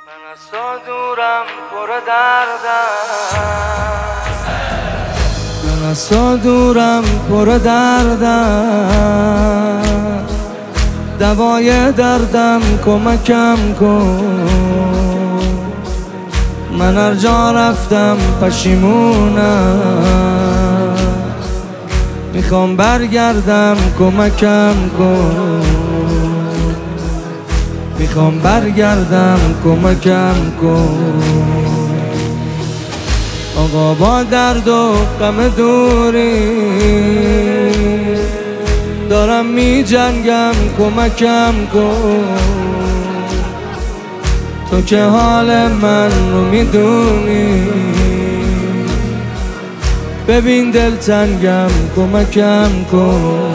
من از تو دورم پر دردم، من از تو دورم پر دردم، دوای دردم کمکم کن. من هر جا رفتم پشیمونم، میخوام برگردم کمکم کن. میخوام برگردم کمکم کن. آقا با درد و غم دوری دارم می جنگم کمکم کن. تو که حال من رو میدونی، ببین دلتنگم کمکم کن.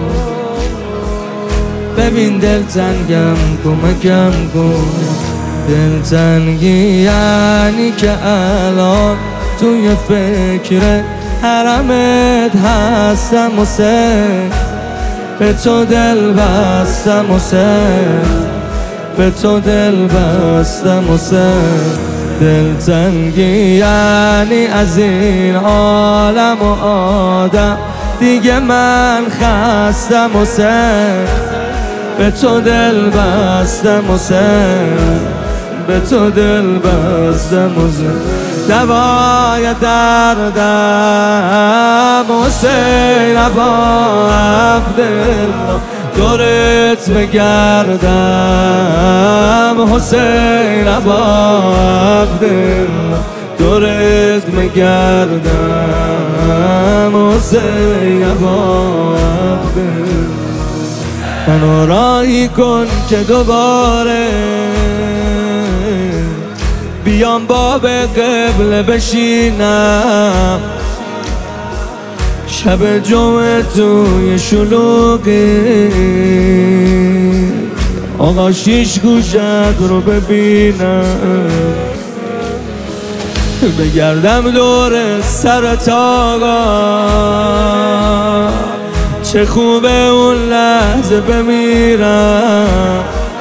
ببین دلتنگم کمکم کن. دلتنگی یعنی که الان توی فکر حرمت هستم حسین، به تو دل بستم حسین، به تو دل بستم حسین. دلتنگی یعنی از این عالم و آدم دیگه من خستم حسین، به تو دل بستم حسین، به تو دل بستم حسین. دوای دردم حسین ابا عبدالله، دورت بگردم حسین ابا عبدالله، دورت بگردم حسین ابا عبدالله. منو راهی کن که دوباره بیام باب قبله بشینم، شب جمعه توی شلوغی آقا شیش گوشت رو ببینم. بگردم دور سرت آقا، چه خوبه اون لحظه بمیرم،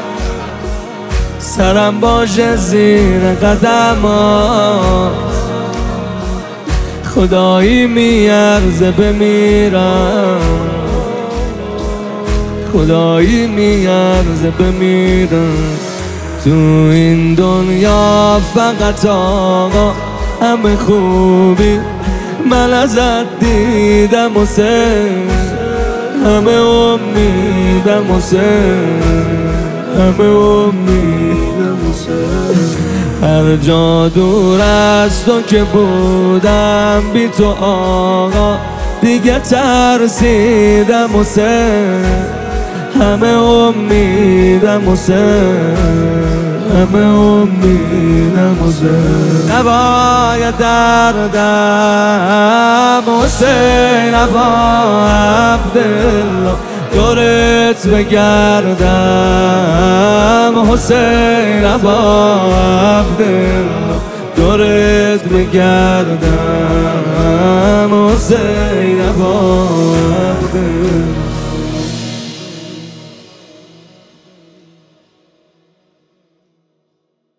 سرم باشه زیر قدمات، خدایی میارزه بمیرم، خدایی میارزه بمیرم. تو این دنیا فقط آقا همه خوبی من ازت دیدم حسین، همه امیدم حسین، همه امیدم حسین. هر جا دور از تو که بودم بی تو آقا دیگه ترسیدم حسین، همه امیدم حسین، همه امیدم حسین. دوای دردم حسین ابا عبدالله، دورت بگردم حسین ابا عبدالله، دورت بگردم حسین ابا